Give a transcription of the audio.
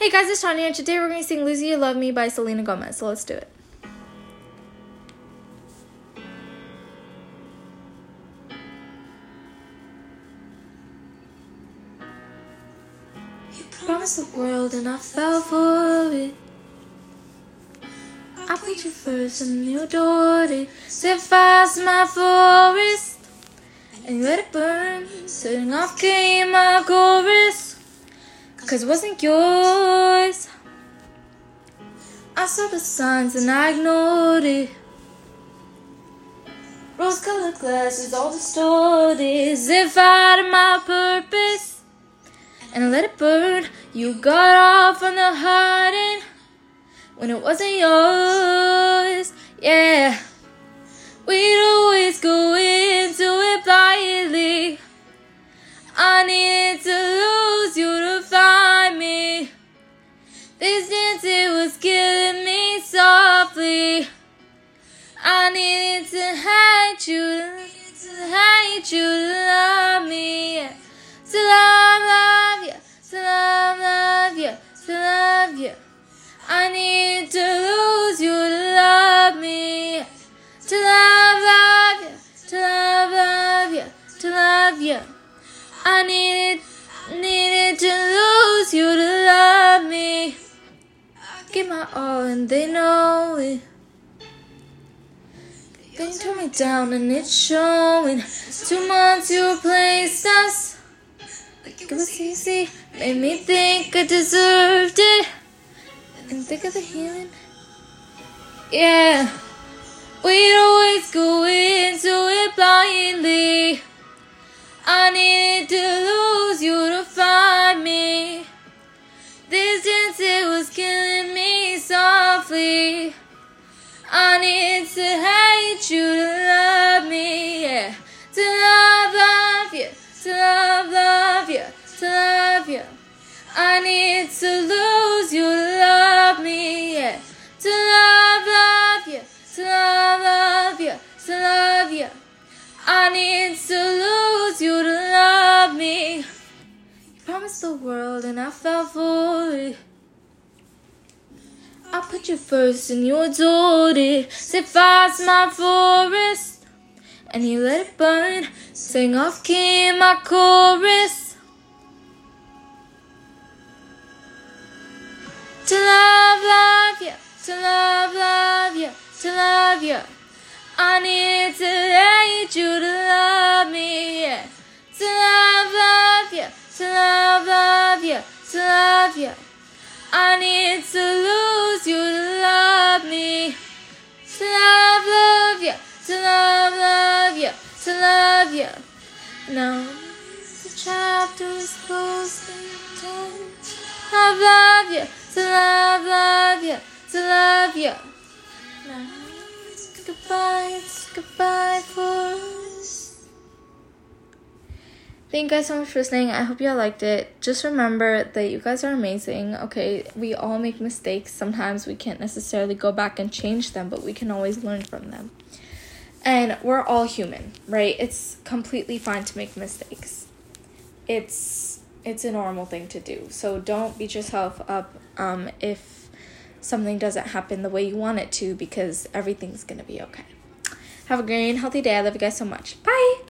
Hey guys, it's Tanya, and today we're going to sing Lose You Love Me by Selena Gomez, so let's do it. You promised the world and I fell for it. I put you first and you adored it. Set fire to my forest and you let it burn. Setting off came my chorus, 'cause it wasn't yours. I saw the signs and I ignored it. Rose-colored glasses all distorted. Set fire to my purpose and I let it burn. You got off on the hard end when it wasn't yours. Yeah, we'd always go into it blindly. I needed to lose you to find me. This dance, it was killing me softly. I needed to hate you, to love me. To love you, to love you, to love you. I need to lose you to love me. To love you, to love you, to love you. I needed to lose you to love me. Give my all and they know it. They turn me down and it's showing. 2 months you replaced us. Like it was easy, made me think I deserved it. And think of the healing. Yeah, we'd always go into it blindly. I needed to lose you to find me. This dance, it was killing me softly. I need to hate you to love me, yeah. To love you, to love you, to love you. I need to lose you to love me, yeah. To love you, to love you, to love you. I need to lose you to love me. You promised the world and I fell for it. I put you first and you adored it. Set fire to my forest and you let it burn. Sang off key in my chorus. To love you, to love you, to love you. I need to hate you to love me, yeah. To love you, to love you, to love you. I need to lose you to love me. To love you, to love you, to love you. Now the chapter is closing down. I love you, to love you, to love you. Now it's goodbye for us. Thank you guys so much for listening. I hope you all liked it. Just remember that you guys are amazing, okay? We all make mistakes. Sometimes we can't necessarily go back and change them, but we can always learn from them. And we're all human, right? It's completely fine to make mistakes. It's a normal thing to do. So don't beat yourself up if something doesn't happen the way you want it to, because everything's gonna be okay. Have a great and healthy day. I love you guys so much. Bye!